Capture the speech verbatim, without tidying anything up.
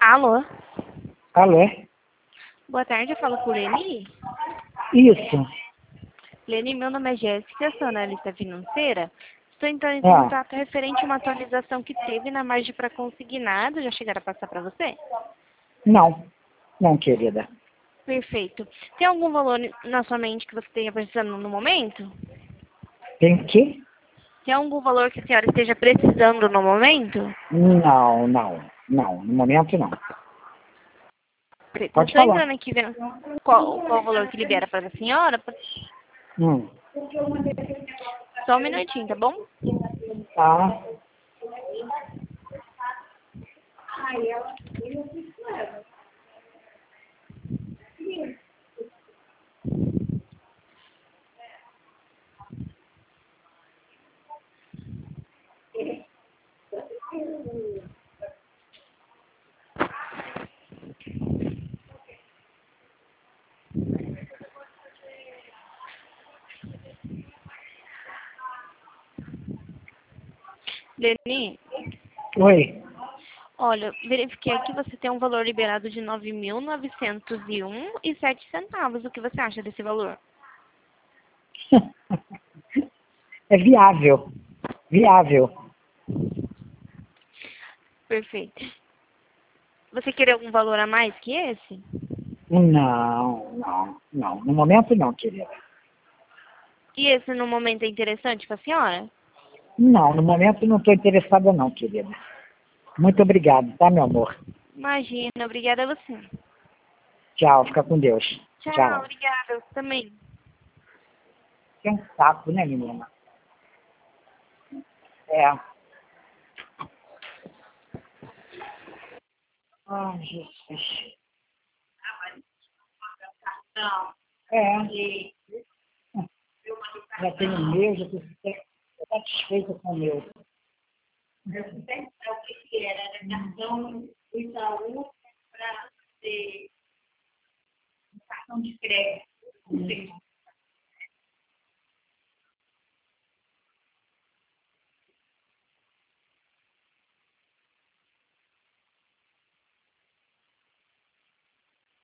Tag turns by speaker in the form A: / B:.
A: Alô?
B: Alô?
A: Boa tarde, eu falo com Leni.
B: Isso.
A: Leni, meu nome é Jéssica, sou analista financeira. Estou entrando em
B: Ah,
A: contato referente a uma atualização que teve na margem para consignado. Já chegaram a passar para você?
B: não. Não, querida.
A: Perfeito. Tem algum valor na sua mente que você esteja precisando no momento?
B: Tem o quê?
A: Tem algum valor que a senhora esteja precisando no momento?
B: Não, não. Não, no momento não.
A: Eu
B: Pode
A: estou
B: falar.
A: entrando aqui vendo qual, qual o valor que libera para a senhora.
B: Hum.
A: Só um minutinho, tá bom?
B: Tá.
A: Leni,
B: Oi.
A: olha, verifiquei aqui que você tem um valor liberado de nove mil novecentos e um e sete centavos. O que você acha desse valor?
B: É viável. Viável.
A: Perfeito. Você queria algum valor a mais que esse?
B: Não, não, não. No momento não, querida.
A: E esse no momento é interessante para a senhora?
B: Não, no momento não estou interessada não, querida. Muito obrigado, tá, meu amor?
A: Imagina, obrigada a você.
B: Tchau, fica com Deus.
A: Tchau,
B: Tchau.
A: obrigada. Você também.
B: Que é um saco, né, menina? É. Ai, Jesus. É. Já tenho o meu, já estou satisfeita com o meu. O que que era? Era cartão do Itaú para ter cartão de crédito.